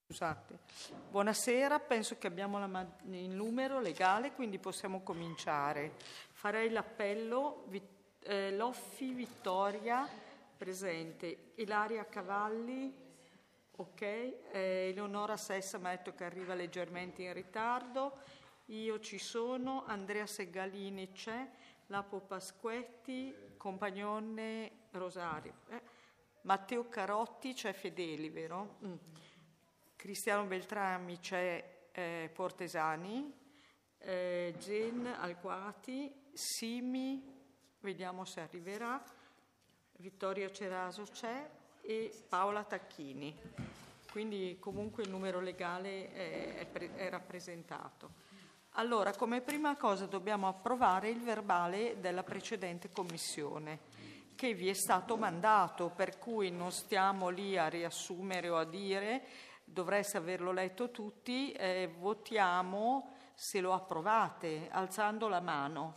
Scusate. Buonasera, penso che abbiamo il numero legale, quindi possiamo cominciare. Farei l'appello. Loffi Vittoria, presente. Ilaria Cavalli, ok. Eleonora Sessa mi ha detto che arriva leggermente in ritardo. Io ci sono. Andrea Segalini c'è. Lapo Pasquetti, Compagnone Rosario. Matteo Carotti c'è. Fedeli, vero? Cristiano Beltrami c'è. Portesani, Gen Alquati, Simi, vediamo se arriverà, Vittorio Ceraso c'è e Paola Tacchini. Quindi comunque il numero legale è rappresentato. Allora, come prima cosa dobbiamo approvare il verbale della precedente commissione, che vi è stato mandato, per cui non stiamo lì a riassumere o a dire. Dovreste averlo letto tutti. Votiamo se lo approvate alzando la mano.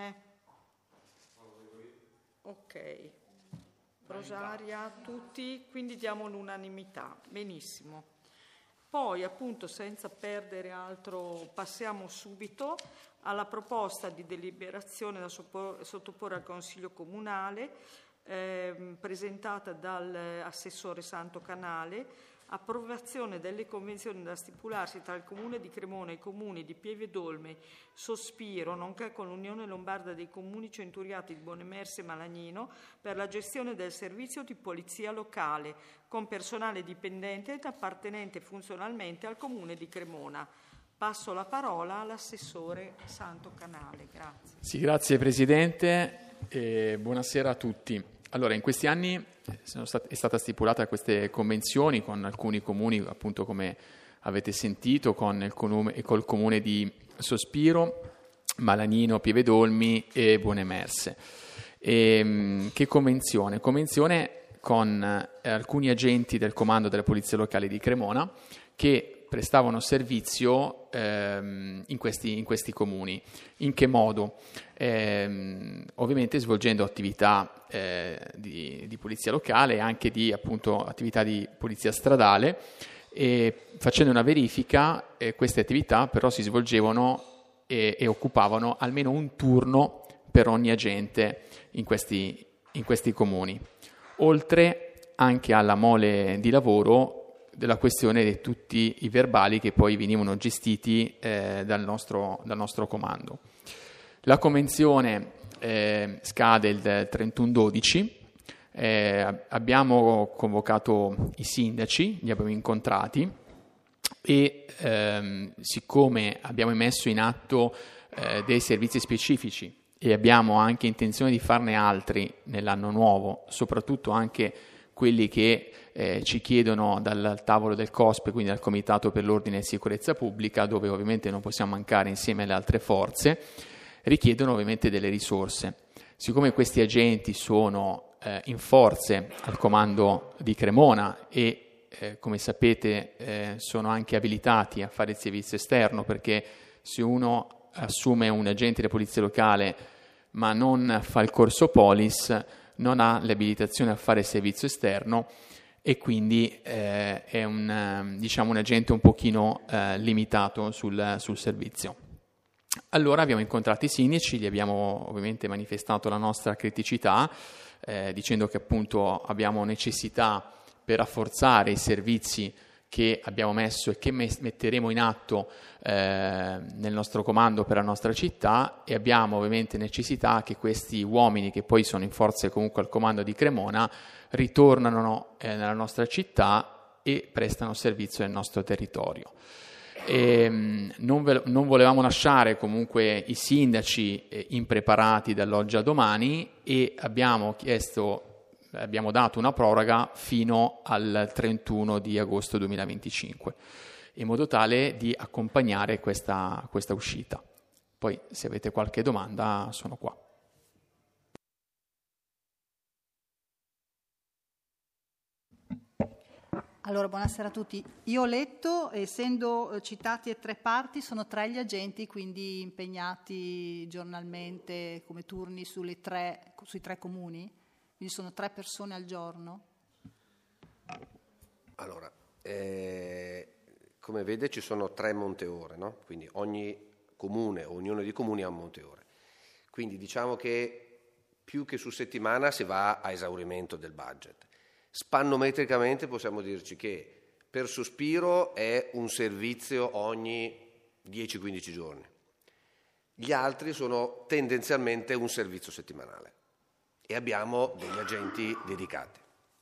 Ok. Rosaria, tutti, quindi diamo l'unanimità. Benissimo. Poi, appunto, senza perdere altro, passiamo subito alla proposta di deliberazione da sottoporre al Consiglio Comunale, presentata dall'assessore Santo Canale. Approvazione delle convenzioni da stipularsi tra il Comune di Cremona e i Comuni di Pieve d'Olme, Sospiro, nonché con l'Unione Lombarda dei Comuni Centuriati di Bonemerse e Malagnino per la gestione del servizio di polizia locale con personale dipendente ed appartenente funzionalmente al Comune di Cremona. Passo la parola all'assessore Santo Canale. Grazie. Sì, grazie Presidente e buonasera a tutti. Allora, in questi anni è stata stipulata queste convenzioni con alcuni comuni, appunto come avete sentito, col comune di Sospiro, Malagnino, Pieve d'Olmi e Bonemerse. Che convenzione? Convenzione con alcuni agenti del comando della Polizia Locale di Cremona che prestavano servizio in questi comuni. In che modo? Ovviamente svolgendo attività di polizia locale e anche di appunto attività di polizia stradale, e facendo una verifica queste attività però si svolgevano e occupavano almeno un turno per ogni agente in questi comuni, oltre anche alla mole di lavoro della questione di tutti i verbali che poi venivano gestiti dal nostro comando. La convenzione scade il 31/12, abbiamo convocato i sindaci, li abbiamo incontrati e siccome abbiamo messo in atto dei servizi specifici e abbiamo anche intenzione di farne altri nell'anno nuovo, soprattutto anche quelli che ci chiedono dal tavolo del COSP, quindi dal Comitato per l'Ordine e Sicurezza Pubblica, dove ovviamente non possiamo mancare insieme alle altre forze, richiedono ovviamente delle risorse. Siccome questi agenti sono in forze al comando di Cremona e come sapete sono anche abilitati a fare il servizio esterno, perché se uno assume un agente di polizia locale ma non fa il corso polis non ha l'abilitazione a fare il servizio esterno e quindi è un agente un pochino limitato sul servizio. Allora abbiamo incontrato i sindaci, gli abbiamo ovviamente manifestato la nostra criticità, dicendo che appunto abbiamo necessità per rafforzare i servizi che abbiamo messo e che metteremo in atto nel nostro comando per la nostra città, e abbiamo ovviamente necessità che questi uomini, che poi sono in forze comunque al comando di Cremona, ritornano nella nostra città e prestano servizio nel nostro territorio. Non volevamo lasciare comunque i sindaci impreparati dall'oggi a domani e abbiamo dato una proroga fino al 31 di agosto 2025, in modo tale di accompagnare questa uscita. Poi se avete qualche domanda sono qua. Allora, buonasera a tutti. Io ho letto, essendo citati 3 parti, sono 3 gli agenti, quindi impegnati giornalmente come turni sui 3 comuni? Quindi sono 3 persone al giorno? Allora, come vede ci sono 3 monteore, no? Quindi ogni comune o ognuno dei comuni ha un monteore. Quindi diciamo che più che su settimana si va a esaurimento del budget. Spannometricamente possiamo dirci che per sospiro è un servizio ogni 10-15 giorni. Gli altri sono tendenzialmente un servizio settimanale e abbiamo degli agenti dedicati.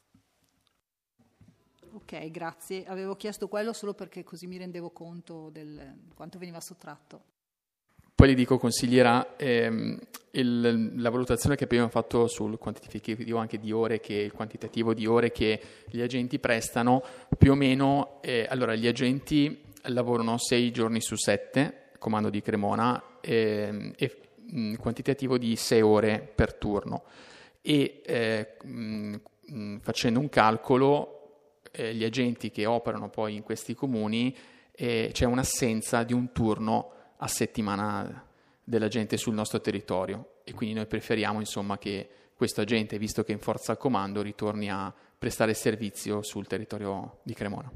Ok, grazie. Avevo chiesto quello solo perché così mi rendevo conto del quanto veniva sottratto. Poi le dico, consigliera, la valutazione che abbiamo fatto sul quantitativo anche di ore, che il quantitativo di ore che gli agenti prestano, più o meno, allora gli agenti lavorano 6 giorni su 7, comando di Cremona, e quantitativo di 6 ore per turno. E facendo un calcolo, gli agenti che operano poi in questi comuni, c'è un'assenza di un turno a settimana della gente sul nostro territorio, e quindi noi preferiamo insomma che questo agente, visto che è in forza al comando, ritorni a prestare servizio sul territorio di Cremona.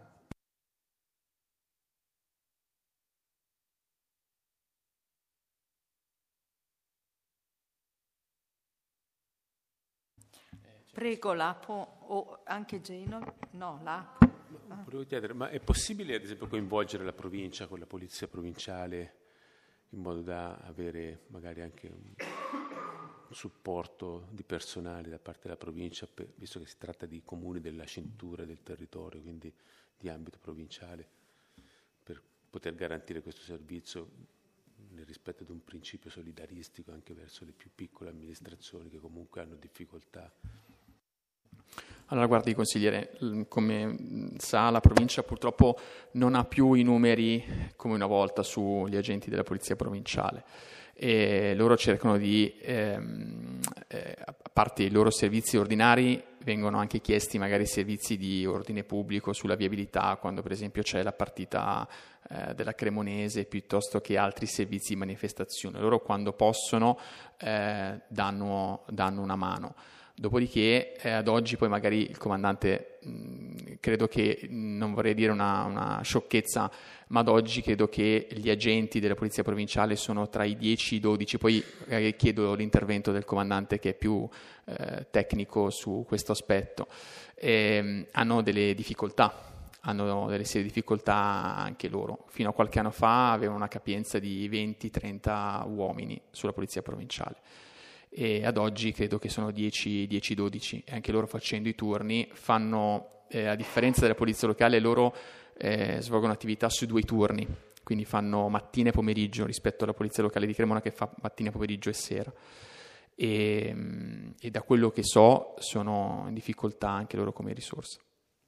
Prego Lapo o anche Geno. No, Lapo. Volevo chiedere, ma è possibile ad esempio coinvolgere la provincia con la polizia provinciale in modo da avere magari anche un supporto di personale da parte della provincia, visto che si tratta di comuni della cintura del territorio, quindi di ambito provinciale, per poter garantire questo servizio nel rispetto di un principio solidaristico anche verso le più piccole amministrazioni che comunque hanno difficoltà? Allora, guardi, consigliere, come sa, la provincia purtroppo non ha più i numeri come una volta sugli agenti della polizia provinciale, e loro cercano di, a parte i loro servizi ordinari, vengono anche chiesti magari servizi di ordine pubblico sulla viabilità, quando per esempio c'è la partita della Cremonese, piuttosto che altri servizi di manifestazione. Loro quando possono danno una mano. Dopodiché ad oggi poi magari il comandante, credo che, non vorrei dire una sciocchezza, ma ad oggi credo che gli agenti della polizia provinciale sono tra i 10 e i 12, poi chiedo l'intervento del comandante che è più tecnico su questo aspetto. Hanno delle difficoltà, hanno delle serie di difficoltà anche loro. Fino a qualche anno fa avevano una capienza di 20-30 uomini sulla polizia provinciale. E ad oggi credo che sono 10-12, e anche loro facendo i turni fanno, a differenza della polizia locale, loro svolgono attività su 2 turni, quindi fanno mattina e pomeriggio rispetto alla polizia locale di Cremona che fa mattina, pomeriggio e sera, e da quello che so sono in difficoltà anche loro come risorsa.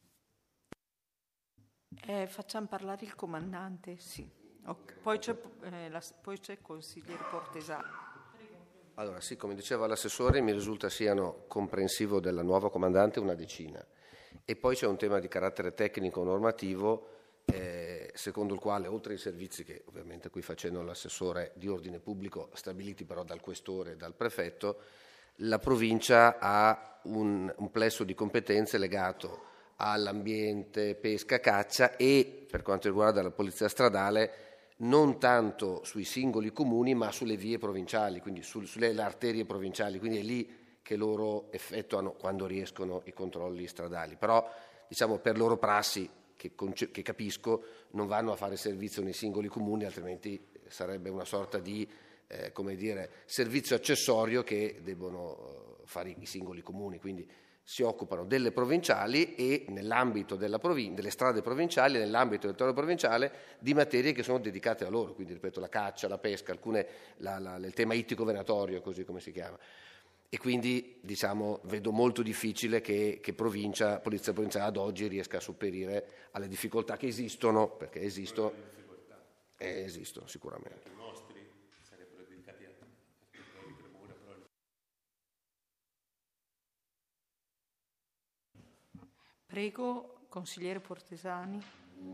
Facciamo parlare il comandante, sì. Okay. Poi c'è il consigliere Portesani. Allora sì, come diceva l'assessore, mi risulta siano comprensivo della nuova comandante una decina, e poi c'è un tema di carattere tecnico-normativo secondo il quale, oltre ai servizi che ovviamente qui facendo l'assessore di ordine pubblico, stabiliti però dal questore e dal prefetto, la provincia ha un plesso di competenze legato all'ambiente, pesca, caccia, e per quanto riguarda la polizia stradale non tanto sui singoli comuni ma sulle vie provinciali, quindi sulle arterie provinciali, quindi è lì che loro effettuano, quando riescono, i controlli stradali. Però diciamo per loro prassi, che capisco, non vanno a fare servizio nei singoli comuni, altrimenti sarebbe una sorta di servizio accessorio che debbono fare i singoli comuni, quindi si occupano delle provinciali e nell'ambito delle strade provinciali, nell'ambito del territorio provinciale, di materie che sono dedicate a loro, quindi ripeto la caccia, la pesca, alcune il tema ittico venatorio, così come si chiama. E quindi diciamo vedo molto difficile che polizia provinciale ad oggi riesca a sopperire alle difficoltà che esistono, perché esistono sicuramente. I nostri sarebbero dedicati a Cremona, però... Prego, consigliere Portesani.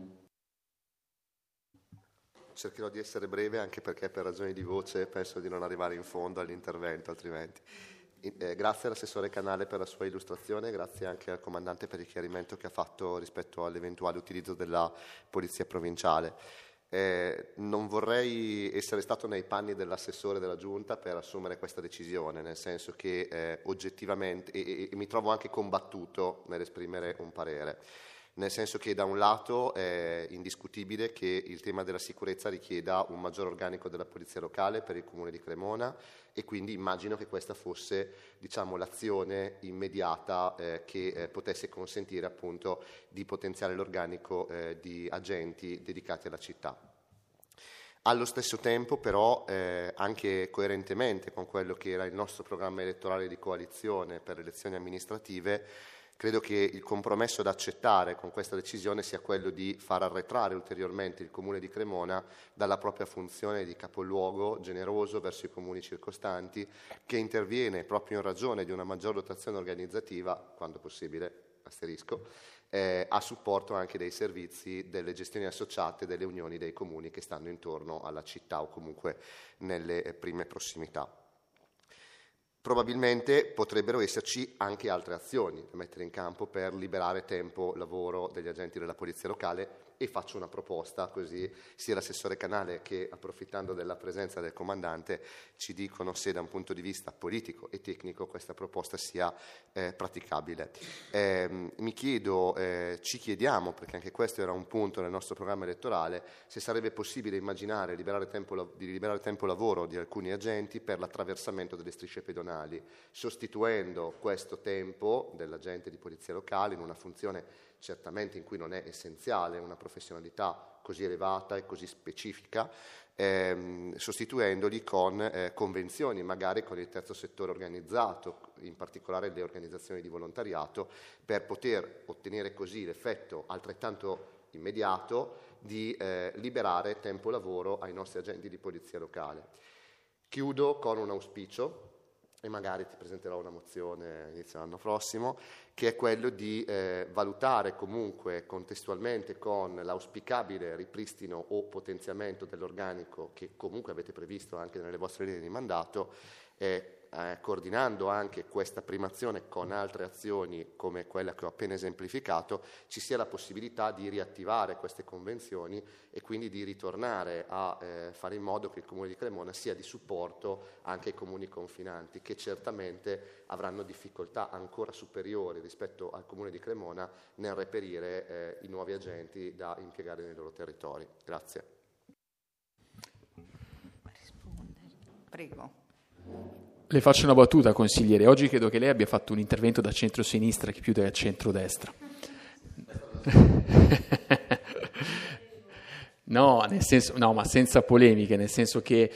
Cercherò di essere breve, anche perché per ragioni di voce penso di non arrivare in fondo all'intervento altrimenti. Grazie all'assessore Canale per la sua illustrazione, grazie anche al comandante per il chiarimento che ha fatto rispetto all'eventuale utilizzo della polizia provinciale. Non vorrei essere stato nei panni dell'assessore della Giunta per assumere questa decisione, nel senso che oggettivamente, e mi trovo anche combattuto nell'esprimere un parere, nel senso che da un lato è indiscutibile che il tema della sicurezza richieda un maggior organico della polizia locale per il Comune di Cremona, e quindi immagino che questa fosse, diciamo, l'azione immediata che potesse consentire appunto di potenziare l'organico di agenti dedicati alla città. Allo stesso tempo però, anche coerentemente con quello che era il nostro programma elettorale di coalizione per le elezioni amministrative, credo che il compromesso da accettare con questa decisione sia quello di far arretrare ulteriormente il Comune di Cremona dalla propria funzione di capoluogo generoso verso i comuni circostanti, che interviene proprio in ragione di una maggior dotazione organizzativa, quando possibile, asterisco, a supporto anche dei servizi delle gestioni associate delle unioni dei comuni che stanno intorno alla città o comunque nelle prime prossimità. Probabilmente potrebbero esserci anche altre azioni da mettere in campo per liberare tempo lavoro degli agenti della polizia locale, e faccio una proposta, così sia l'assessore Canale che, approfittando della presenza del comandante, ci dicono se da un punto di vista politico e tecnico questa proposta sia praticabile. Mi chiedo, ci chiediamo, perché anche questo era un punto nel nostro programma elettorale, se sarebbe possibile immaginare di liberare tempo lavoro di alcuni agenti per l'attraversamento delle strisce pedonali, sostituendo questo tempo dell'agente di polizia locale in una funzione certamente in cui non è essenziale una professionalità così elevata e così specifica, sostituendoli con convenzioni, magari con il terzo settore organizzato, in particolare le organizzazioni di volontariato, per poter ottenere così l'effetto altrettanto immediato di liberare tempo lavoro ai nostri agenti di polizia locale. Chiudo con un auspicio, e magari ti presenterò una mozione inizio l'anno prossimo, che è quello di valutare comunque contestualmente con l'auspicabile ripristino o potenziamento dell'organico che comunque avete previsto anche nelle vostre linee di mandato, coordinando anche questa primazione con altre azioni come quella che ho appena esemplificato, ci sia la possibilità di riattivare queste convenzioni e quindi di ritornare a fare in modo che il Comune di Cremona sia di supporto anche ai comuni confinanti, che certamente avranno difficoltà ancora superiori rispetto al Comune di Cremona nel reperire i nuovi agenti da impiegare nei loro territori. Grazie. Prego. Le faccio una battuta, consigliere. Oggi credo che lei abbia fatto un intervento da centro-sinistra che più da centro-destra. No, nel senso, no, ma senza polemiche, nel senso che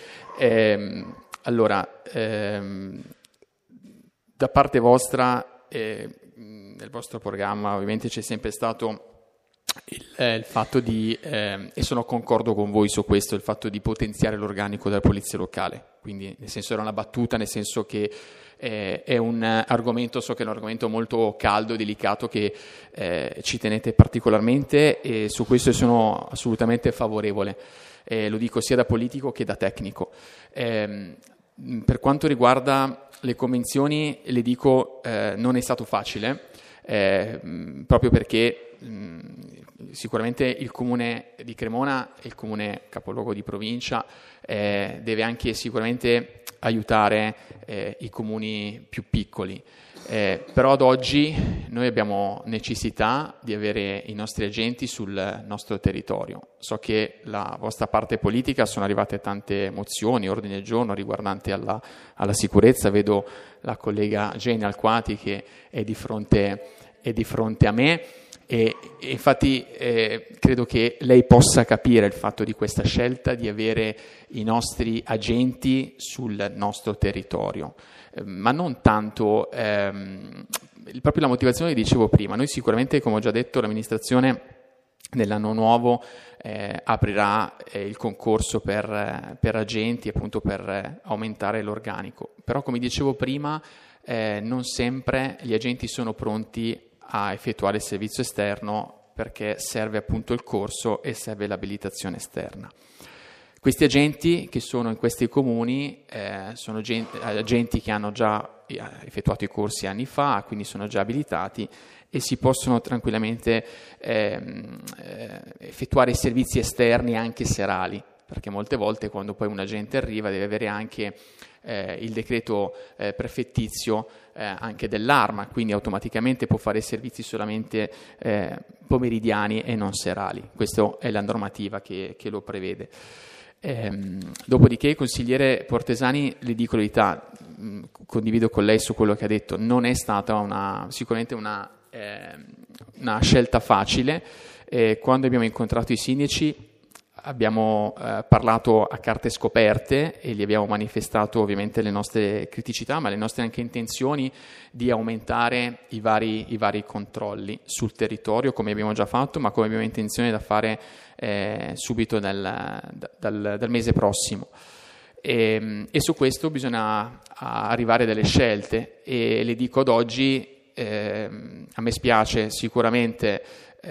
da parte vostra, nel vostro programma ovviamente c'è sempre stato il fatto di, e sono concordo con voi su questo, il fatto di potenziare l'organico della polizia locale. Quindi nel senso era una battuta, nel senso che è un argomento, so che è un argomento molto caldo, delicato, che ci tenete particolarmente, e su questo sono assolutamente favorevole, lo dico sia da politico che da tecnico. Per quanto riguarda le convenzioni, le dico non è stato facile, proprio perché sicuramente il Comune di Cremona, il Comune capoluogo di provincia, deve anche sicuramente aiutare i comuni più piccoli, però ad oggi noi abbiamo necessità di avere i nostri agenti sul nostro territorio. So che la vostra parte politica sono arrivate tante mozioni, ordini del giorno riguardanti alla sicurezza. Vedo la collega Genia Alquati che è di fronte a me. E infatti credo che lei possa capire il fatto di questa scelta di avere i nostri agenti sul nostro territorio, ma non tanto proprio la motivazione che dicevo prima. Noi sicuramente, come ho già detto, l'amministrazione nell'anno nuovo aprirà il concorso per agenti, appunto per aumentare l'organico, però come dicevo prima non sempre gli agenti sono pronti a effettuare il servizio esterno, perché serve appunto il corso e serve l'abilitazione esterna. Questi agenti che sono in questi comuni sono agenti che hanno già effettuato i corsi anni fa, quindi sono già abilitati e si possono tranquillamente effettuare i servizi esterni anche serali, perché molte volte quando poi un agente arriva deve avere anche il decreto prefettizio anche dell'Arma, quindi automaticamente può fare servizi solamente pomeridiani e non serali. Questa è la normativa che lo prevede. Dopodiché, consigliere Portesani, le dico la verità, condivido con lei su quello che ha detto, non è stata sicuramente una scelta facile. Quando abbiamo incontrato i sindaci abbiamo parlato a carte scoperte e gli abbiamo manifestato ovviamente le nostre criticità, ma le nostre anche intenzioni di aumentare i vari controlli sul territorio, come abbiamo già fatto, ma come abbiamo intenzione da fare subito dal mese prossimo. E su questo bisogna arrivare a delle scelte e le dico ad oggi, a me spiace sicuramente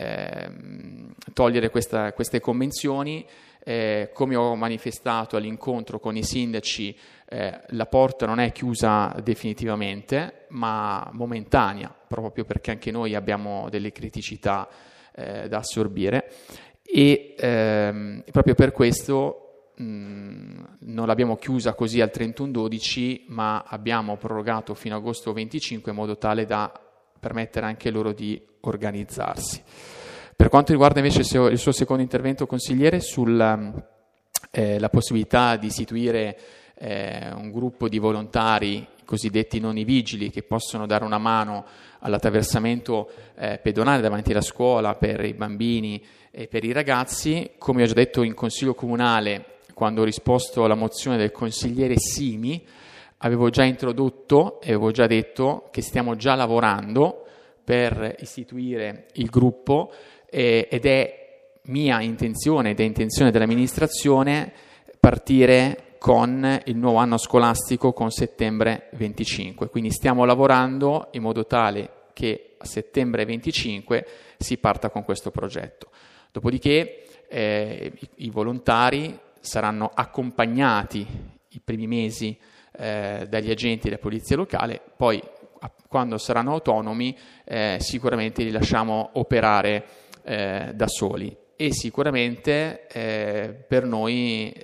togliere queste convenzioni, come ho manifestato all'incontro con i sindaci, la porta non è chiusa definitivamente ma momentanea, proprio perché anche noi abbiamo delle criticità da assorbire e proprio per questo non l'abbiamo chiusa così al 31/12, ma abbiamo prorogato fino a agosto 25 in modo tale da permettere anche loro di organizzarsi. Per quanto riguarda invece il suo secondo intervento, consigliere, sulla possibilità di istituire un gruppo di volontari cosiddetti non i vigili che possono dare una mano all'attraversamento pedonale davanti alla scuola per i bambini e per i ragazzi, come ho già detto in Consiglio Comunale quando ho risposto alla mozione del consigliere Simi, avevo già introdotto e avevo già detto che stiamo già lavorando per istituire il gruppo ed è mia intenzione ed è intenzione dell'amministrazione partire con il nuovo anno scolastico con settembre 25. Quindi stiamo lavorando in modo tale che a settembre 25 si parta con questo progetto. Dopodiché i volontari saranno accompagnati i primi mesi dagli agenti della polizia locale, poi quando saranno autonomi sicuramente li lasciamo operare da soli e sicuramente per noi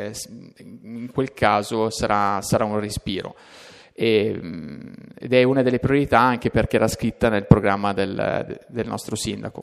in quel caso sarà un respiro ed è una delle priorità anche perché era scritta nel programma del nostro sindaco.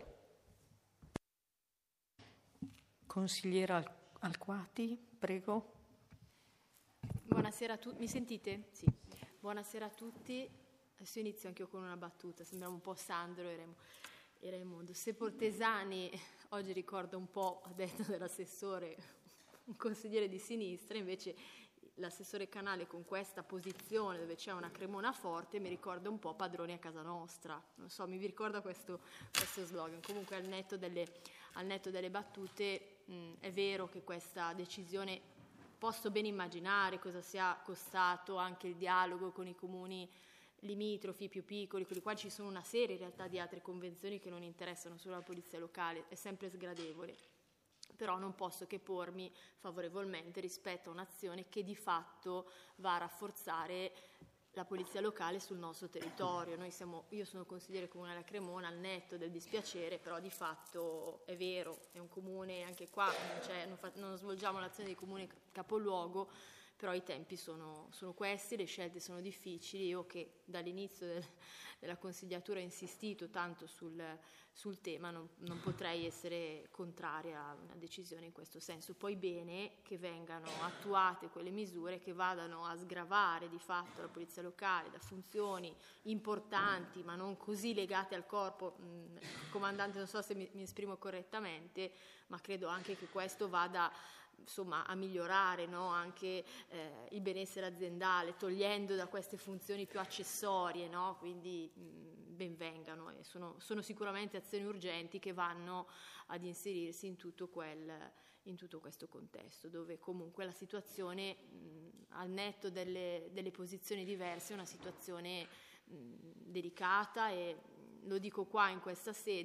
Consigliera Alquati, prego. Buonasera a tutti, mi sentite? Sì. Buonasera a tutti. Adesso inizio anche io con una battuta, sembriamo un po' Sandro e Raimondo. Se Portesani, oggi ricordo un po', ha detto dell'assessore, un consigliere di sinistra, invece l'assessore Canale con questa posizione dove c'è una Cremona forte mi ricorda un po' Padroni a casa nostra, non so, mi ricorda questo slogan. Comunque al netto delle battute è vero che questa decisione, posso ben immaginare cosa sia costato anche il dialogo con i comuni limitrofi più piccoli, con i quali ci sono una serie in realtà di altre convenzioni che non interessano solo la polizia locale, è sempre sgradevole. Però non posso che pormi favorevolmente rispetto a un'azione che di fatto va a rafforzare la polizia locale sul nostro territorio. Io sono consigliere comunale a Cremona, al netto del dispiacere, però di fatto è vero, è un comune, anche qua non svolgiamo l'azione di comune capoluogo, però i tempi sono questi, le scelte sono difficili. Io che dall'inizio della consigliatura ho insistito tanto sul tema, non potrei essere contraria a una decisione in questo senso. Poi bene che vengano attuate quelle misure che vadano a sgravare di fatto la polizia locale da funzioni importanti ma non così legate al corpo. Comandante, non so se mi esprimo correttamente, ma credo anche che questo vada a migliorare, no? Anche il benessere aziendale, togliendo da queste funzioni più accessorie, no? Quindi ben vengano e sono sicuramente azioni urgenti che vanno ad inserirsi in tutto questo contesto, dove comunque la situazione, al netto delle posizioni diverse, è una situazione delicata e lo dico qua in questa sede,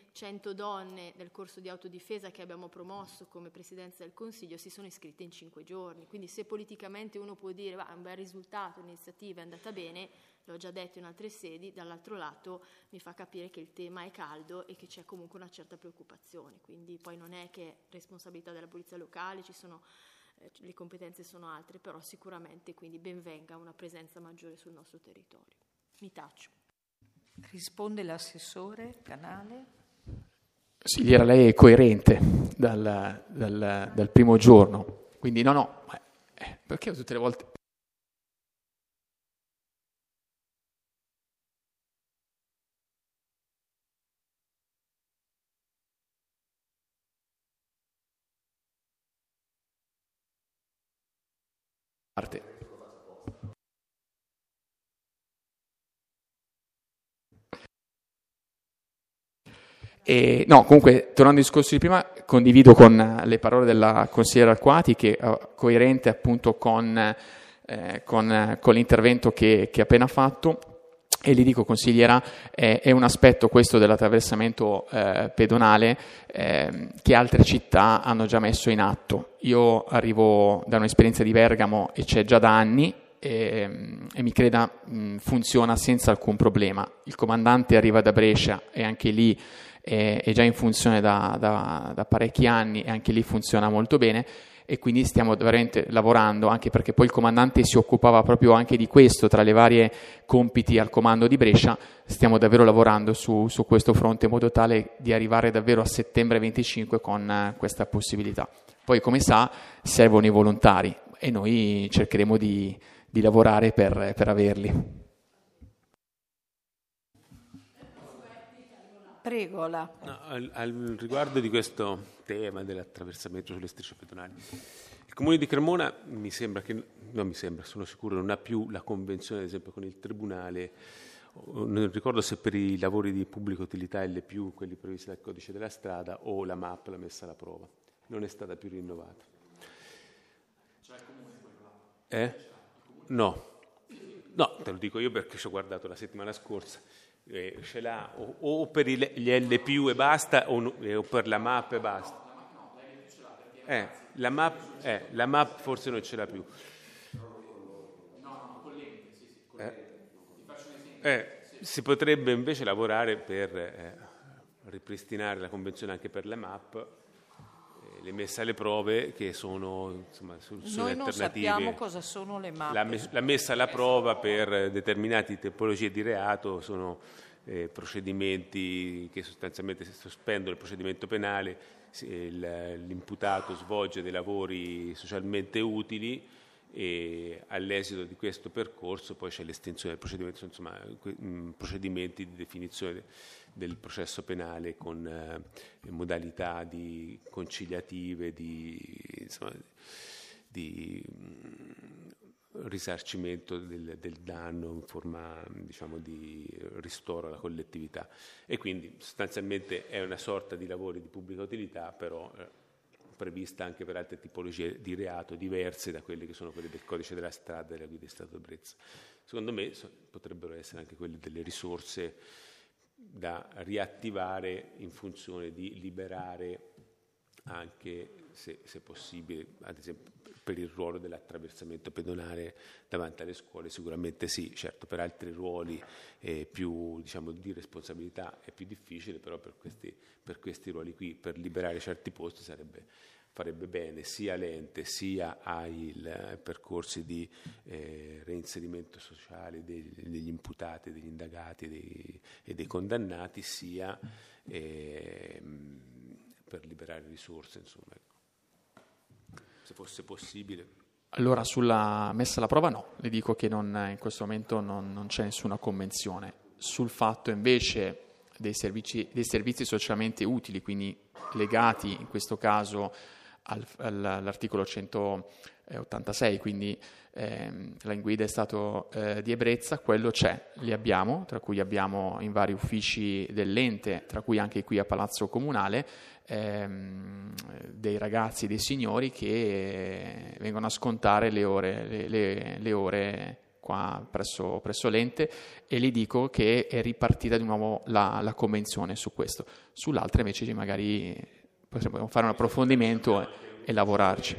100 donne nel corso di autodifesa che abbiamo promosso come Presidenza del Consiglio si sono iscritte in 5 giorni. Quindi se politicamente uno può dire è un bel risultato, l'iniziativa è andata bene, l'ho già detto in altre sedi, dall'altro lato mi fa capire che il tema è caldo e che c'è comunque una certa preoccupazione. Quindi poi non è che è responsabilità della polizia locale, le competenze sono altre, però sicuramente quindi ben venga una presenza maggiore sul nostro territorio. Mi taccio. Risponde l'assessore Canale. Consigliera, lei è coerente dal primo giorno, quindi no, perché tutte le volte... No, comunque, tornando al discorso di prima, condivido con le parole della consigliera Arquati, che è coerente appunto con l'intervento che ha appena fatto, e gli dico, consigliera, è un aspetto questo dell'attraversamento pedonale che altre città hanno già messo in atto. Io arrivo da un'esperienza di Bergamo e c'è già da anni, e mi creda funziona senza alcun problema. Il comandante arriva da Brescia e anche lì è già in funzione da parecchi anni e anche lì funziona molto bene, e quindi stiamo veramente lavorando, anche perché poi il comandante si occupava proprio anche di questo, tra le varie compiti al comando di Brescia. Stiamo davvero lavorando su questo fronte in modo tale di arrivare davvero a settembre 25 con questa possibilità. Poi, come sa, servono i volontari e noi cercheremo di lavorare per averli. Prego. Al riguardo di questo tema dell'attraversamento sulle strisce pedonali, il Comune di Cremona sono sicuro, non ha più la convenzione, ad esempio, con il Tribunale. Non ricordo se per i lavori di pubblica utilità LP, quelli previsti dal Codice della Strada, o la MAP, la messa alla prova. Non è stata più rinnovata. Cioè il Comune No, te lo dico io perché ci ho guardato la settimana scorsa. Ce l'ha o per gli LP e basta, o per la MAP e basta. La MAP forse non ce l'ha più. Si potrebbe invece lavorare per ripristinare la convenzione anche per la MAP, le messe alle prove, che sono soluzioni alternative. Noi non sappiamo cosa sono le MAP. La messa alla prova per determinate tipologie di reato sono procedimenti che sostanzialmente sospendono il procedimento penale, l'imputato svolge dei lavori socialmente utili e all'esito di questo percorso poi c'è l'estensione del procedimento, procedimenti di definizione del processo penale con modalità conciliative, di risarcimento del danno in forma di ristoro alla collettività, e quindi sostanzialmente è una sorta di lavori di pubblica utilità, però prevista anche per altre tipologie di reato diverse da quelle che sono quelle del Codice della Strada e della Guida di Stato d'Ebbrezza. Secondo me potrebbero essere anche quelle delle risorse da riattivare in funzione di liberare anche, se possibile, ad esempio per il ruolo dell'attraversamento pedonale davanti alle scuole. Sicuramente sì, certo, per altri ruoli più di responsabilità è più difficile, però per questi ruoli qui, per liberare certi posti farebbe bene sia all'ente sia ai percorsi di reinserimento sociale degli imputati, degli indagati e dei condannati, sia per liberare risorse, insomma, se fosse possibile. Allora, sulla messa alla prova no, le dico che in questo momento non c'è nessuna convenzione. Sul fatto invece dei servizi socialmente utili, quindi legati in questo caso all'articolo 186, quindi la guida è stato di Ebbrezza, quello c'è, li abbiamo, tra cui abbiamo in vari uffici dell'ente, tra cui anche qui a Palazzo Comunale, dei ragazzi, dei signori che vengono a scontare le ore qua presso l'ente, e gli dico che è ripartita di nuovo la convenzione su questo. Sull'altra invece magari possiamo fare un approfondimento e lavorarci.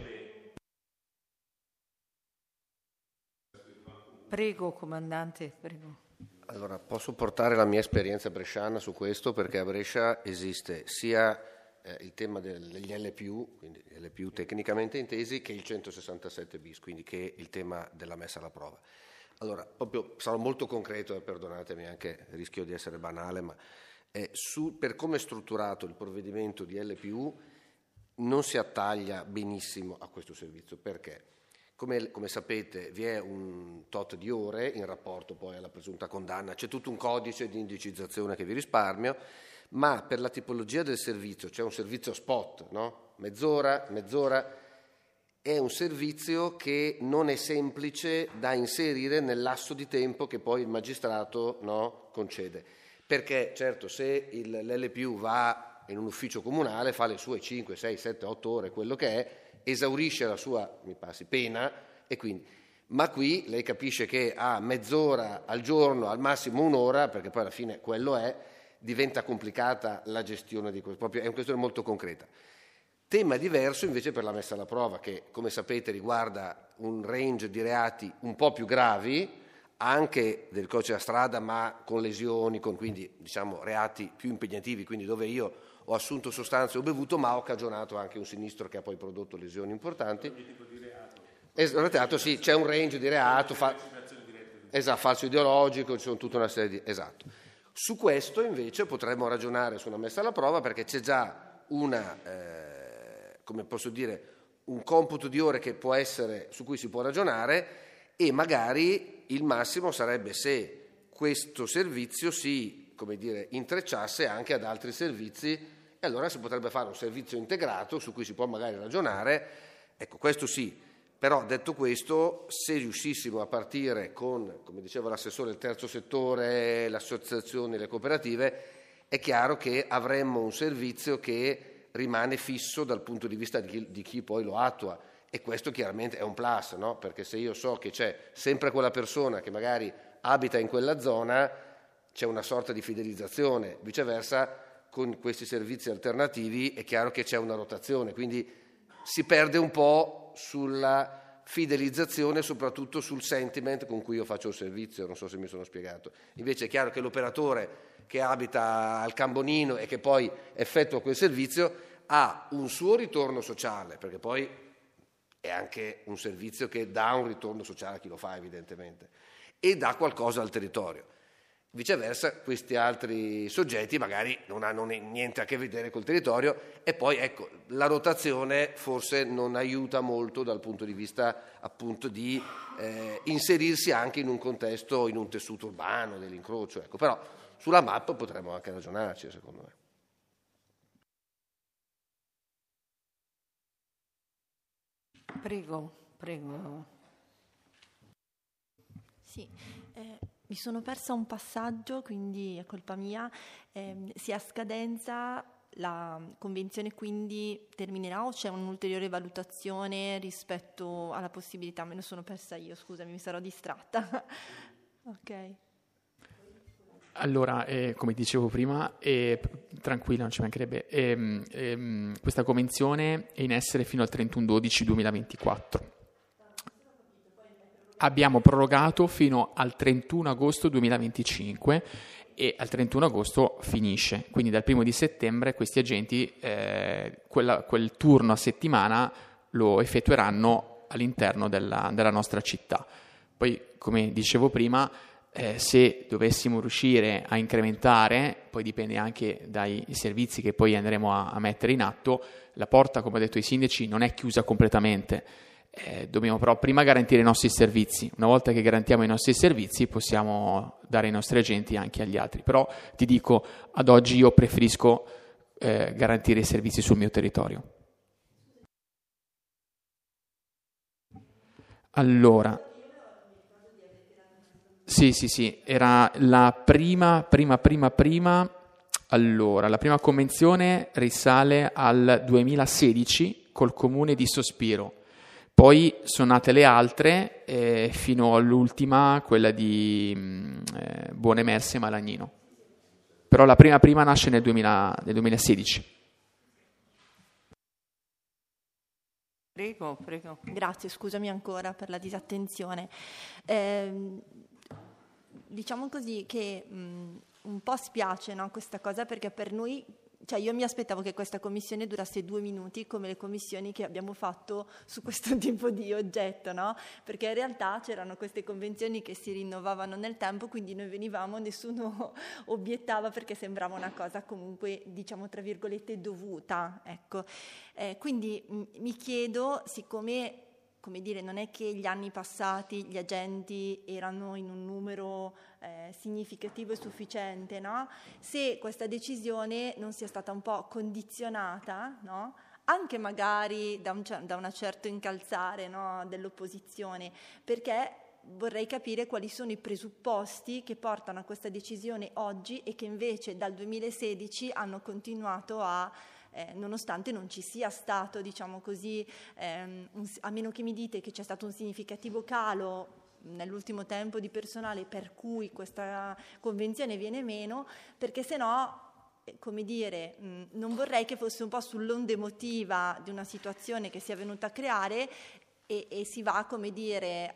Prego, comandante, prego. Allora, posso portare la mia esperienza bresciana su questo, perché a Brescia esiste sia il tema degli LPU, quindi LPU tecnicamente intesi, che il 167 bis, quindi che è il tema della messa alla prova. Allora, proprio sarò molto concreto, perdonatemi, anche rischio di essere banale, ma per come è strutturato il provvedimento di LPU non si attaglia benissimo a questo servizio. Perché? Come sapete, vi è un tot di ore in rapporto poi alla presunta condanna, c'è tutto un codice di indicizzazione che vi risparmio, ma per la tipologia del servizio c'è un servizio spot, no? Mezz'ora, è un servizio che non è semplice da inserire nel lasso di tempo che poi il magistrato, no, concede. Perché certo, se l'LPU va in un ufficio comunale, fa le sue 5, 6, 7, 8 ore, quello che è, esaurisce la sua, mi passi, pena, e quindi, ma qui lei capisce che a mezz'ora al giorno, al massimo un'ora, perché poi alla fine quello diventa complicata la gestione di questo, proprio è una questione molto concreta. Tema diverso invece per la messa alla prova, che come sapete riguarda un range di reati un po' più gravi, anche del codice della strada, ma con lesioni, con quindi diciamo reati più impegnativi, quindi dove io ho assunto sostanze o bevuto, ma ho cagionato anche un sinistro che ha poi prodotto lesioni importanti. Ogni tipo di reato? Sì, c'è un range di reato, falso ideologico, ci sono tutta una serie di... Esatto. Su questo invece potremmo ragionare su una messa alla prova, perché c'è già come posso dire, un computo di ore che può essere, su cui si può ragionare, e magari il massimo sarebbe se questo servizio si, come dire, intrecciasse anche ad altri servizi, e allora si potrebbe fare un servizio integrato su cui si può magari ragionare. Ecco, questo sì, però detto questo, se riuscissimo a partire con, come diceva l'assessore, il terzo settore, le associazioni, le cooperative, è chiaro che avremmo un servizio che rimane fisso dal punto di vista di chi poi lo attua, e questo chiaramente è un plus, no? Perché se io so che c'è sempre quella persona che magari abita in quella zona, c'è una sorta di fidelizzazione. Viceversa, con questi servizi alternativi è chiaro che c'è una rotazione, quindi si perde un po' sulla fidelizzazione, soprattutto sul sentiment con cui io faccio il servizio, non so se mi sono spiegato. Invece è chiaro che l'operatore che abita al Cambonino e che poi effettua quel servizio ha un suo ritorno sociale, perché poi è anche un servizio che dà un ritorno sociale a chi lo fa, evidentemente, e dà qualcosa al territorio. Viceversa, questi altri soggetti magari non hanno niente a che vedere col territorio, e poi ecco, la rotazione forse non aiuta molto dal punto di vista appunto di inserirsi anche in un contesto, in un tessuto urbano dell'incrocio, ecco. Però sulla mappa potremmo anche ragionarci, secondo me. Prego. Sì, mi sono persa un passaggio, quindi è colpa mia. Se a scadenza la convenzione quindi terminerà o c'è un'ulteriore valutazione rispetto alla possibilità? Me lo sono persa io, scusami, mi sarò distratta. Ok. Allora, come dicevo prima, tranquilla, non ci mancherebbe, questa convenzione è in essere fino al 31/12/2024. Abbiamo prorogato fino al 31 agosto 2025 e al 31 agosto finisce. Quindi dal 1 di settembre questi agenti quel turno a settimana lo effettueranno all'interno della nostra città. Poi, come dicevo prima, se dovessimo riuscire a incrementare, poi dipende anche dai servizi che poi andremo a mettere in atto, la porta, come ho detto ai sindaci, non è chiusa completamente. Dobbiamo però prima garantire i nostri servizi. Una volta che garantiamo i nostri servizi possiamo dare i nostri agenti anche agli altri, però ti dico, ad oggi io preferisco garantire i servizi sul mio territorio. Allora, sì, era la prima. Allora, la prima convenzione risale al 2016 col comune di Sospiro. Poi sono nate le altre fino all'ultima, quella di Buone Merse e Malagnino. Però la prima nasce nel 2016. Prego. Grazie, scusami ancora per la disattenzione. Diciamo così che un po' spiace, no, questa cosa, perché per noi, cioè io mi aspettavo che questa commissione durasse 2 minuti come le commissioni che abbiamo fatto su questo tipo di oggetto, no? Perché in realtà c'erano queste convenzioni che si rinnovavano nel tempo, quindi noi venivamo, nessuno obiettava perché sembrava una cosa comunque, diciamo tra virgolette, dovuta, ecco. Quindi mi chiedo, siccome, come dire, non è che gli anni passati gli agenti erano in un numero significativo e sufficiente, no? Se questa decisione non sia stata un po' condizionata, no? Anche magari da un certo incalzare, no, dell'opposizione, perché vorrei capire quali sono i presupposti che portano a questa decisione oggi e che invece dal 2016 hanno continuato nonostante non ci sia stato, diciamo così, a meno che mi dite che c'è stato un significativo calo nell'ultimo tempo di personale per cui questa convenzione viene meno, perché se no, come dire, non vorrei che fosse un po' sull'onda emotiva di una situazione che si è venuta a creare e si va, come dire,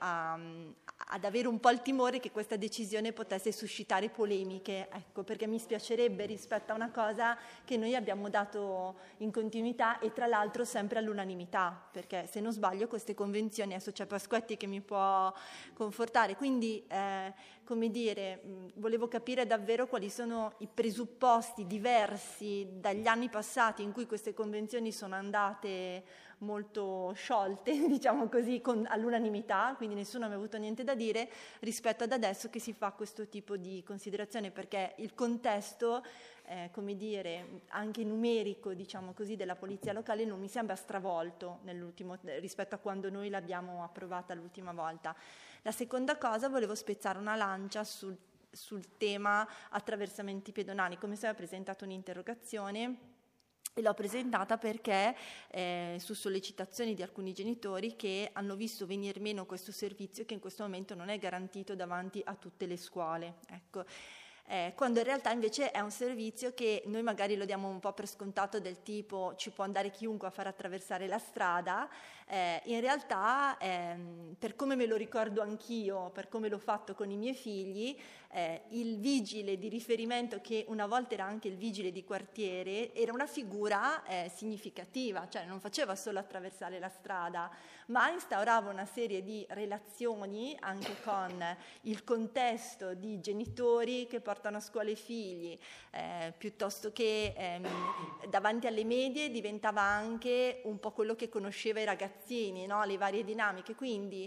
ad avere un po' il timore che questa decisione potesse suscitare polemiche, ecco, perché mi spiacerebbe rispetto a una cosa che noi abbiamo dato in continuità e tra l'altro sempre all'unanimità, perché se non sbaglio queste convenzioni, adesso c'è Pasquetti che mi può confortare, quindi come dire, volevo capire davvero quali sono i presupposti diversi dagli anni passati in cui queste convenzioni sono andate molto sciolte, diciamo così, all'unanimità, quindi nessuno mi ha avuto niente da dire, rispetto ad adesso che si fa questo tipo di considerazione, perché il contesto, come dire, anche numerico, diciamo così, della polizia locale non mi sembra stravolto rispetto a quando noi l'abbiamo approvata l'ultima volta. La seconda cosa, volevo spezzare una lancia sul tema attraversamenti pedonali. Come sai, ho presentato un'interrogazione e l'ho presentata perché su sollecitazioni di alcuni genitori che hanno visto venir meno questo servizio che in questo momento non è garantito davanti a tutte le scuole. Ecco. Quando in realtà invece è un servizio che noi magari lo diamo un po' per scontato, del tipo ci può andare chiunque a far attraversare la strada, in realtà per come me lo ricordo anch'io, per come l'ho fatto con i miei figli, il vigile di riferimento, che una volta era anche il vigile di quartiere, era una figura significativa, cioè non faceva solo attraversare la strada, ma instaurava una serie di relazioni anche con il contesto di genitori che portano a scuola i figli, piuttosto che davanti alle medie diventava anche un po' quello che conosceva i ragazzini, no? Le varie dinamiche, quindi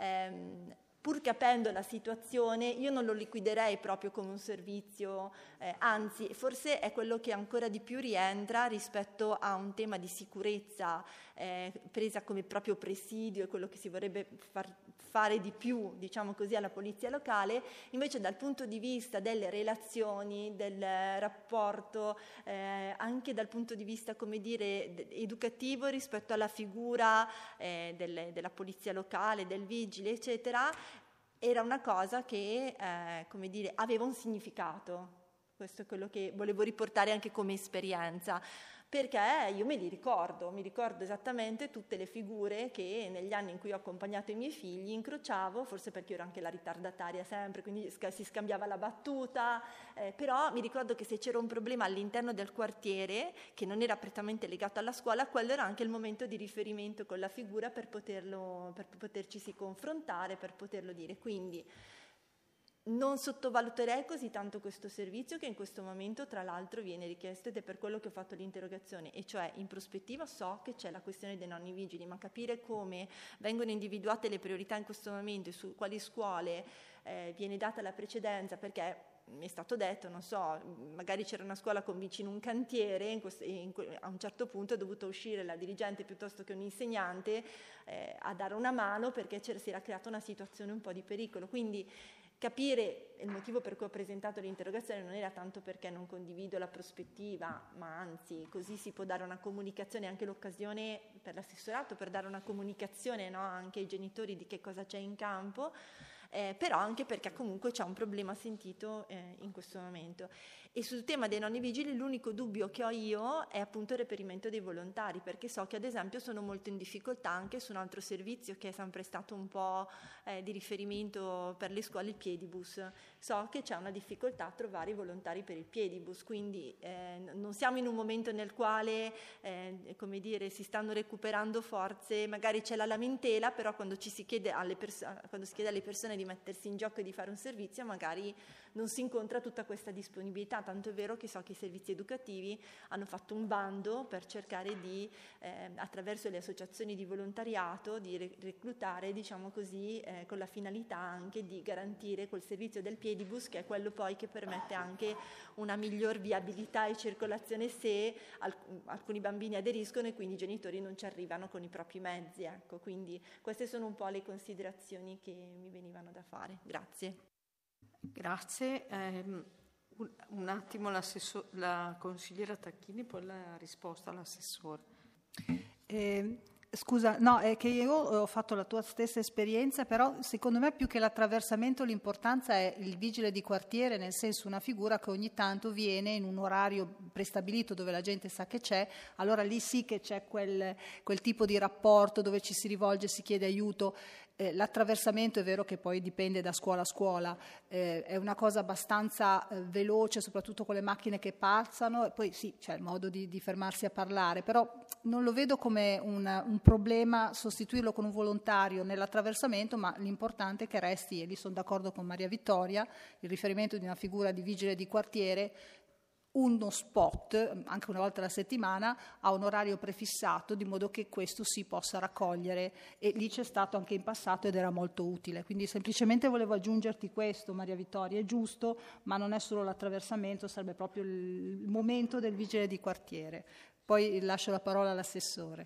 pur capendo la situazione, io non lo liquiderei proprio come un servizio, anzi, forse è quello che ancora di più rientra rispetto a un tema di sicurezza presa come proprio presidio, e quello che si vorrebbe fare di più, diciamo così, alla polizia locale. Invece dal punto di vista delle relazioni, del rapporto, anche dal punto di vista, come dire, educativo rispetto alla figura della polizia locale, del vigile, eccetera, era una cosa che, come dire, aveva un significato. Questo è quello che volevo riportare anche come esperienza, perché io mi ricordo esattamente tutte le figure che negli anni in cui ho accompagnato i miei figli incrociavo, forse perché ero anche la ritardataria sempre, quindi si scambiava la battuta, però mi ricordo che se c'era un problema all'interno del quartiere che non era prettamente legato alla scuola, quello era anche il momento di riferimento con la figura per poterci confrontare, per poterlo dire. Quindi non sottovaluterei così tanto questo servizio, che in questo momento tra l'altro viene richiesto, ed è per quello che ho fatto l'interrogazione, e cioè in prospettiva so che c'è la questione dei nonni vigili, ma capire come vengono individuate le priorità in questo momento e su quali scuole viene data la precedenza, perché mi è stato detto, non so, magari c'era una scuola con vicino un cantiere, a un certo punto è dovuta uscire la dirigente piuttosto che un insegnante a dare una mano perché si era creata una situazione un po' di pericolo. Quindi capire il motivo per cui ho presentato l'interrogazione non era tanto perché non condivido la prospettiva, ma anzi così si può dare una comunicazione, anche l'occasione per l'assessorato per dare una comunicazione, no, anche ai genitori di che cosa c'è in campo, però anche perché comunque c'è un problema sentito in questo momento. E sul tema dei nonni vigili l'unico dubbio che ho io è appunto il reperimento dei volontari, perché so che ad esempio sono molto in difficoltà anche su un altro servizio che è sempre stato un po' di riferimento per le scuole, il piedibus. So che c'è una difficoltà a trovare i volontari per il piedibus, quindi non siamo in un momento nel quale come dire, si stanno recuperando forze, magari c'è la lamentela, però quando si chiede alle persone di mettersi in gioco e di fare un servizio magari non si incontra tutta questa disponibilità, tanto è vero che so che i servizi educativi hanno fatto un bando per cercare di, attraverso le associazioni di volontariato, di reclutare, diciamo così, con la finalità anche di garantire quel servizio del piedibus, che è quello poi che permette anche una miglior viabilità e circolazione se alcuni bambini aderiscono e quindi i genitori non ci arrivano con i propri mezzi. Ecco, quindi queste sono un po' le considerazioni che mi venivano da fare. Grazie. Grazie. Un attimo la consigliera Tacchini, poi la risposta all'assessore. Scusa, no, è che io ho fatto la tua stessa esperienza, però secondo me più che l'attraversamento l'importanza è il vigile di quartiere, nel senso una figura che ogni tanto viene in un orario prestabilito dove la gente sa che c'è, allora lì sì che c'è quel tipo di rapporto dove ci si rivolge, si chiede aiuto. L'attraversamento è vero che poi dipende da scuola a scuola, è una cosa abbastanza veloce, soprattutto con le macchine che passano, e poi sì, c'è il modo di fermarsi a parlare, però non lo vedo come un problema sostituirlo con un volontario nell'attraversamento, ma l'importante è che resti, e lì sono d'accordo con Maria Vittoria, il riferimento di una figura di vigile di quartiere, uno spot, anche una volta alla settimana, a un orario prefissato, di modo che questo si possa raccogliere, e lì c'è stato anche in passato ed era molto utile. Quindi semplicemente volevo aggiungerti questo, Maria Vittoria, è giusto, ma non è solo l'attraversamento, sarebbe proprio il momento del vigile di quartiere. Poi lascio la parola all'assessore.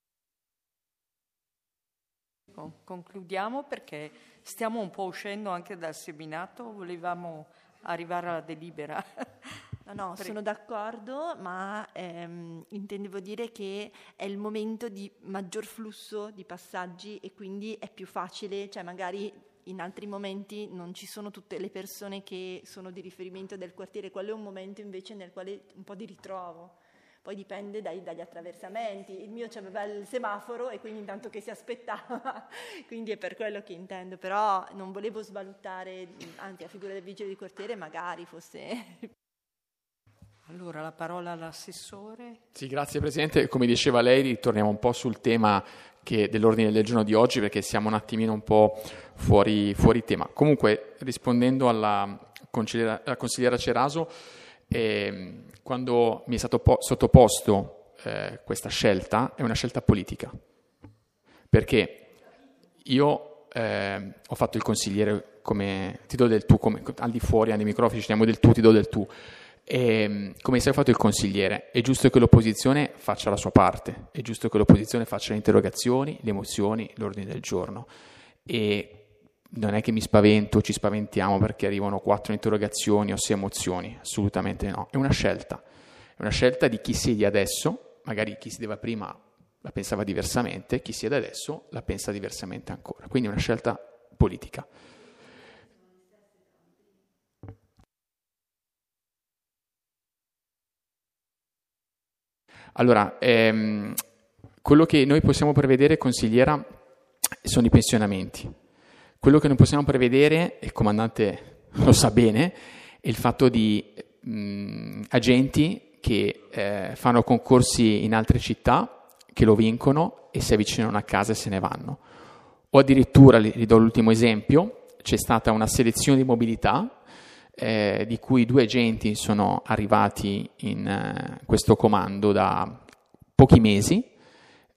Concludiamo perché stiamo un po' uscendo anche dal seminato, volevamo arrivare alla delibera. No, sono d'accordo, ma intendevo dire che è il momento di maggior flusso di passaggi e quindi è più facile, cioè magari in altri momenti non ci sono tutte le persone che sono di riferimento del quartiere, quello è un momento invece nel quale un po' di ritrovo. Poi dipende dagli attraversamenti. Il mio c'aveva il semaforo e quindi intanto che si aspettava, quindi è per quello che intendo, però non volevo svalutare, anzi la figura del vigile di quartiere magari fosse... Allora la parola all'assessore. Sì, grazie Presidente. Come diceva lei, ritorniamo un po' sul tema dell'ordine del giorno di oggi, perché siamo un attimino un po' fuori tema. Comunque, rispondendo alla consigliera Ceraso, quando mi è stato sottoposto questa scelta, è una scelta politica, perché io ho fatto il consigliere come ti do del tu, come al di fuori, ai microfoni ci chiamiamo del tu, ti do del tu. E come sai, ho fatto il consigliere, è giusto che l'opposizione faccia la sua parte, è giusto che l'opposizione faccia le interrogazioni, le mozioni, l'ordine del giorno, e non è che mi spavento, ci spaventiamo perché arrivano 4 interrogazioni o 6 mozioni, assolutamente no, è una scelta di chi siede adesso, magari chi sedeva prima la pensava diversamente, chi siede adesso la pensa diversamente ancora, quindi è una scelta politica. Allora, quello che noi possiamo prevedere, consigliera, sono i pensionamenti. Quello che non possiamo prevedere, e il comandante lo sa bene, è il fatto di agenti che fanno concorsi in altre città, che lo vincono e si avvicinano a casa e se ne vanno. O addirittura, vi do l'ultimo esempio, c'è stata una selezione di mobilità di cui 2 agenti sono arrivati in questo comando da pochi mesi,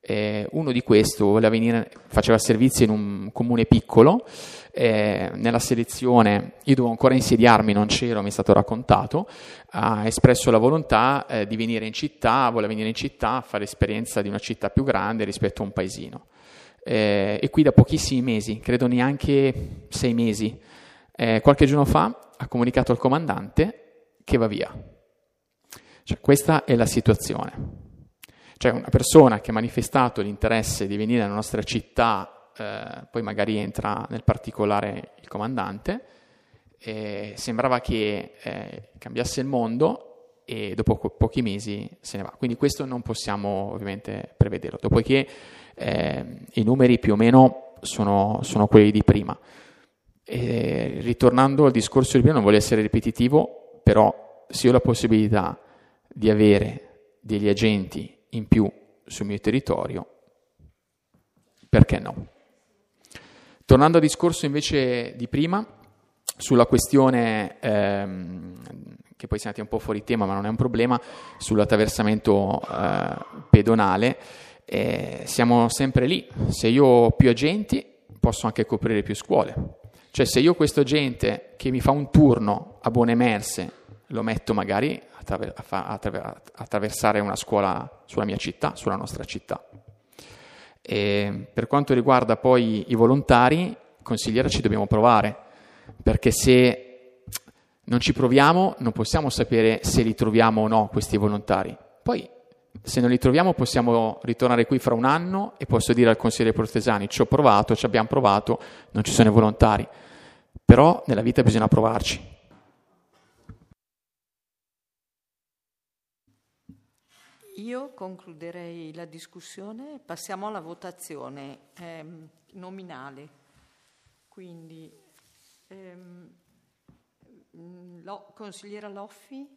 Uno di questo faceva servizio in un comune piccolo, nella selezione io dovevo ancora insediarmi, non c'ero, mi è stato raccontato, ha espresso la volontà di venire in città, vuole venire in città a fare esperienza di una città più grande rispetto a un paesino. E qui da pochissimi mesi, credo neanche 6 mesi, qualche giorno fa ha comunicato al comandante che va via. Cioè, questa è la situazione. Cioè una persona che ha manifestato l'interesse di venire nella nostra città, poi magari entra nel particolare il comandante, sembrava che cambiasse il mondo e dopo pochi mesi se ne va. Quindi questo non possiamo ovviamente prevederlo, dopodiché i numeri più o meno sono quelli di prima. Ritornando al discorso di prima, non voglio essere ripetitivo, però se ho la possibilità di avere degli agenti in più sul mio territorio, perché no? Tornando al discorso invece di prima, sulla questione, che poi siamo andati un po' fuori tema ma non è un problema, sull'attraversamento pedonale, siamo sempre lì. Se io ho più agenti posso anche coprire più scuole. Cioè se io questo agente che mi fa un turno a Buone Merse lo metto magari attraversare una scuola sulla mia città, sulla nostra città. E per quanto riguarda poi i volontari, consigliera, ci dobbiamo provare, perché se non ci proviamo non possiamo sapere se li troviamo o no questi volontari. Poi se non li troviamo possiamo ritornare qui fra un anno e posso dire al consigliere Portesani ci abbiamo provato, non ci sono i volontari. Però nella vita bisogna provarci. Io concluderei la discussione, passiamo alla votazione nominale. Quindi, consigliera Loffi?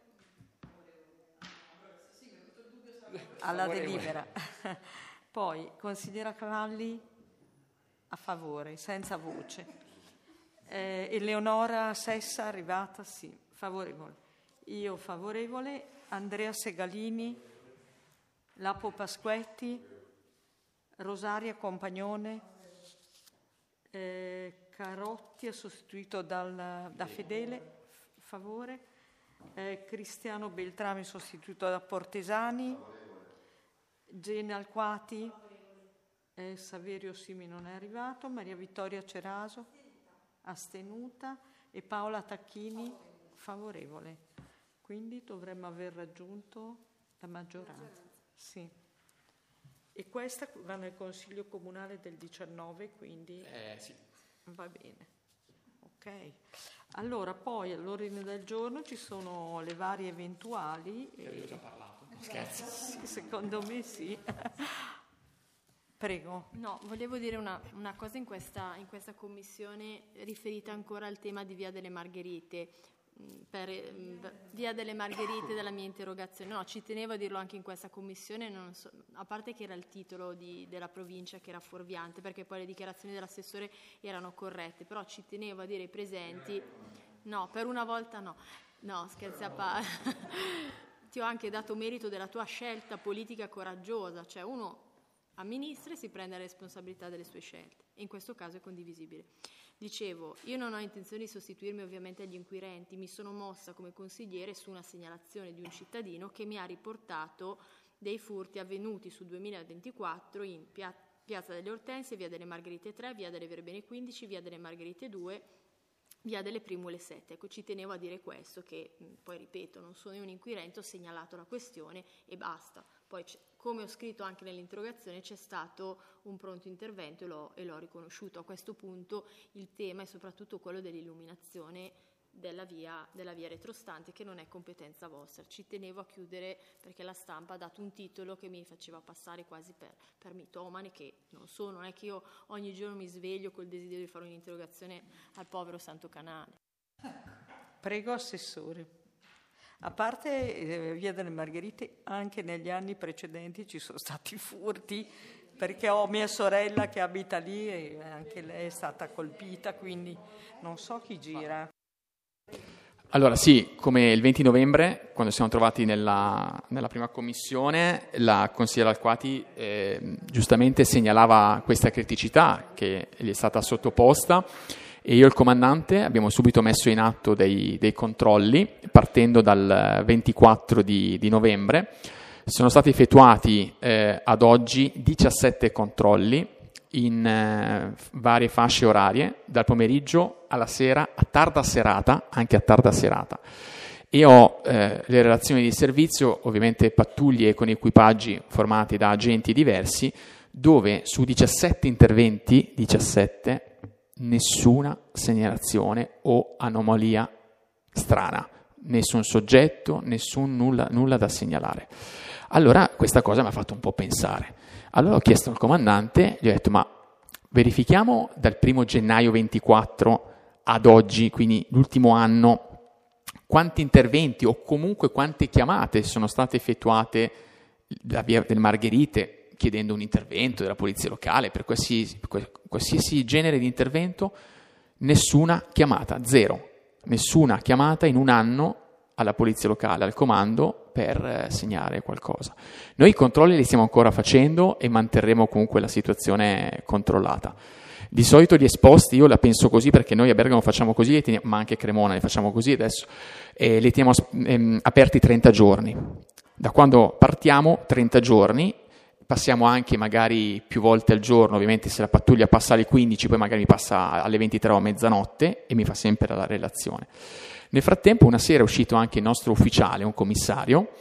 Alla delibera. Poi, consigliera Cavalli? A favore, senza voce. Eleonora Sessa, arrivata? Sì, favorevole. Io favorevole. Andrea Segalini? Lapo Pasquetti, Rosaria Compagnone, Carotti è sostituito da Fedele, favore, Cristiano Beltrami sostituito da Portesani, Gene Alquati, Saverio Simi non è arrivato, Maria Vittoria Ceraso, astenuta, e Paola Tacchini, favorevole. Quindi dovremmo aver raggiunto la maggioranza. Sì. E questa va nel Consiglio Comunale del 19, quindi sì. Va bene. Ok. Allora, poi all'ordine del giorno ci sono le varie eventuali. Avevo già parlato, scherzo. Sì, secondo me sì. Prego. No, volevo dire una cosa in questa commissione riferita ancora al tema di Via delle Margherite. Per Via delle Margherite della mia interrogazione. No, ci tenevo a dirlo anche in questa commissione, a parte che era il titolo della provincia che era fuorviante, perché poi le dichiarazioni dell'assessore erano corrette, però ci tenevo a dire ai presenti, no, per una volta no, scherzi a parte, ti ho anche dato merito della tua scelta politica coraggiosa, cioè uno amministra e si prende la responsabilità delle sue scelte, e in questo caso è condivisibile. Dicevo, io non ho intenzione di sostituirmi ovviamente agli inquirenti, mi sono mossa come consigliere su una segnalazione di un cittadino che mi ha riportato dei furti avvenuti sul 2024 in Piazza delle Ortensie, Via delle Margherite 3, Via delle Verbene 15, Via delle Margherite 2, Via delle Primule 7. Ecco, ci tenevo a dire questo, che poi ripeto, non sono un inquirente, ho segnalato la questione e basta. Poi, come ho scritto anche nell'interrogazione, c'è stato un pronto intervento e l'ho riconosciuto. A questo punto il tema è soprattutto quello dell'illuminazione della via retrostante, che non è competenza vostra. Ci tenevo a chiudere perché la stampa ha dato un titolo che mi faceva passare quasi per mitomane, che non è che io ogni giorno mi sveglio col desiderio di fare un'interrogazione al povero Santo Canale. Prego, Assessore. A parte Via delle Margherite, anche negli anni precedenti ci sono stati furti, perché ho mia sorella che abita lì e anche lei è stata colpita, quindi non so chi gira. Allora sì, come il 20 novembre, quando siamo trovati nella prima commissione, la consigliera Alquati giustamente segnalava questa criticità che gli è stata sottoposta e io e il comandante abbiamo subito messo in atto dei controlli partendo dal 24 di novembre. Sono stati effettuati ad oggi 17 controlli in varie fasce orarie, dal pomeriggio alla sera, a tarda serata, anche a tarda serata. E ho le relazioni di servizio, ovviamente pattuglie con equipaggi formati da agenti diversi, dove su 17 interventi, 17, nessuna segnalazione o anomalia strana, nessun soggetto, nulla da segnalare. Allora questa cosa mi ha fatto un po' pensare. Allora ho chiesto al comandante, gli ho detto ma verifichiamo dal 1 gennaio 24 ad oggi, quindi l'ultimo anno, quanti interventi o comunque quante chiamate sono state effettuate da via del Margherite chiedendo un intervento della polizia locale per qualsiasi genere di intervento. Nessuna chiamata, zero, nessuna chiamata in un anno alla polizia locale, al comando, per segnare qualcosa. Noi i controlli li stiamo ancora facendo e manterremo comunque la situazione controllata. Di solito gli esposti, io la penso così perché noi a Bergamo facciamo così, ma anche a Cremona li facciamo così adesso, li teniamo aperti 30 giorni. Da quando partiamo, 30 giorni, passiamo anche magari più volte al giorno, ovviamente se la pattuglia passa alle 15, poi magari mi passa alle 23 o a mezzanotte e mi fa sempre la relazione. Nel frattempo una sera è uscito anche il nostro ufficiale, un commissario,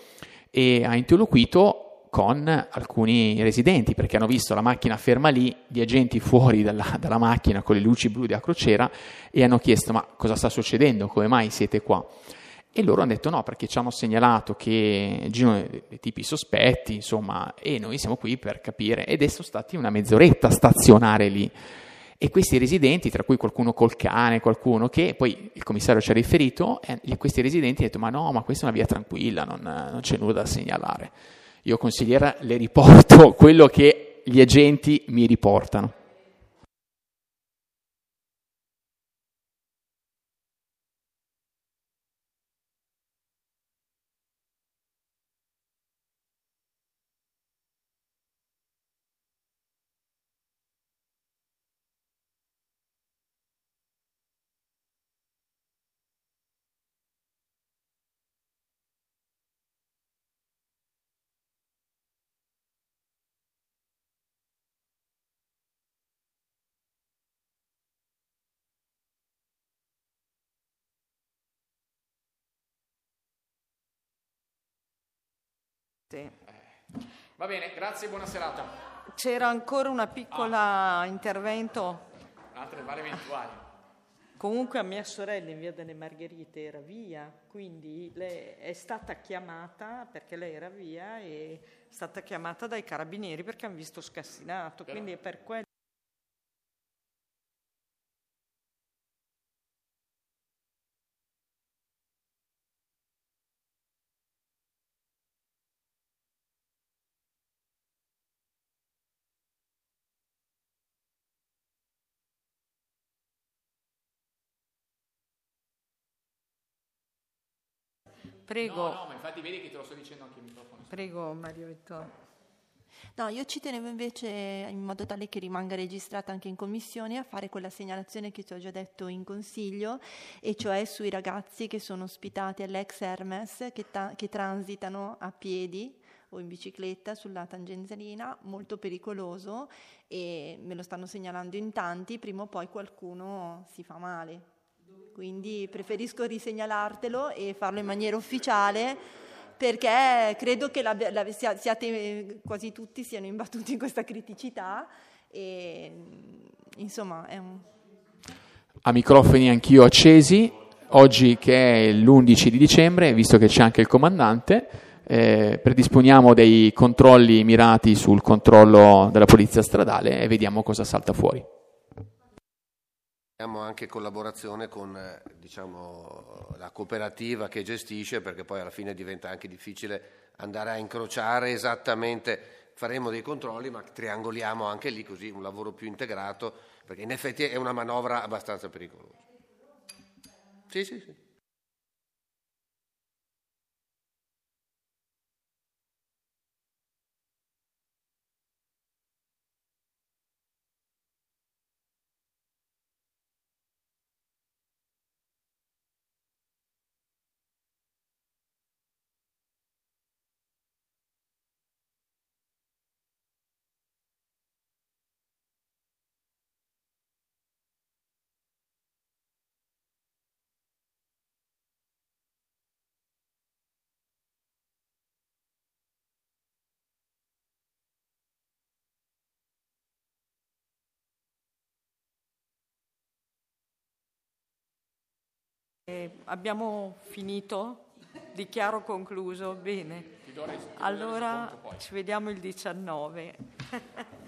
e ha interloquito con alcuni residenti perché hanno visto la macchina ferma lì, gli agenti fuori dalla macchina con le luci blu della crociera e hanno chiesto ma cosa sta succedendo, come mai siete qua? E loro hanno detto no, perché ci hanno segnalato che girano dei tipi sospetti, insomma, e noi siamo qui per capire, ed sono stati una mezz'oretta a stazionare lì. E questi residenti, tra cui qualcuno col cane, qualcuno che poi il commissario ci ha riferito, questi residenti hanno detto ma no, ma questa è una via tranquilla, non c'è nulla da segnalare. Io consigliera le riporto quello che gli agenti mi riportano. Sì. Va bene, grazie e buona serata. C'era ancora una piccola intervento. Altre varie eventuali. Comunque a mia sorella in via delle Margherite era via, quindi lei è stata chiamata, perché lei era via, e è stata chiamata dai carabinieri perché hanno visto scassinato, quindi è per quello. Prego. No, ma infatti vedi che te lo sto dicendo anche il microfono. Prego Mario Vittorio. No, io ci tenevo invece, in modo tale che rimanga registrata anche in commissione, a fare quella segnalazione che ti ho già detto in consiglio, e cioè sui ragazzi che sono ospitati all'ex Hermes, che transitano a piedi o in bicicletta sulla tangenzialina, molto pericoloso, e me lo stanno segnalando in tanti, prima o poi qualcuno si fa male. Quindi preferisco risegnalartelo e farlo in maniera ufficiale, perché credo che siate quasi tutti siano imbattuti in questa criticità e insomma è un... A microfoni anch'io accesi, oggi che è l'11 di dicembre, visto che c'è anche il comandante, predisponiamo dei controlli mirati sul controllo della polizia stradale e vediamo cosa salta fuori. Abbiamo anche collaborazione con la cooperativa che gestisce, perché poi alla fine diventa anche difficile andare a incrociare esattamente, faremo dei controlli ma triangoliamo anche lì, così un lavoro più integrato, perché in effetti è una manovra abbastanza pericolosa. Sì. Abbiamo finito? Dichiaro concluso? Bene. Allora ci vediamo il 19.